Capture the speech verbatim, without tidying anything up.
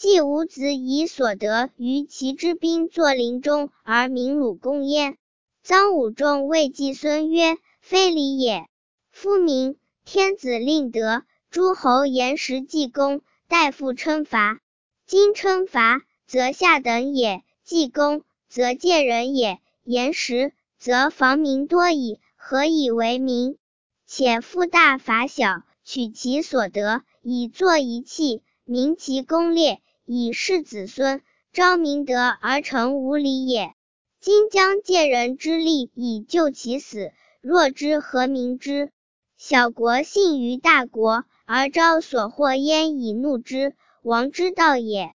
既无子以所得于其之兵作陵中而名鲁公焉。臧武仲谓季孙曰：非礼也。夫名，天子令得，诸侯言时季公，代父称伐。今称伐，则下等也；季公，则贱人也；言时，则防民多矣，何以为民？且夫大伐小，取其所得，以作一器，明其功烈，以示子孙，昭明德而成无礼也。今将借人之力以救其死，若之何明之？小国信于大国，而招所获焉以怒之，王之道也。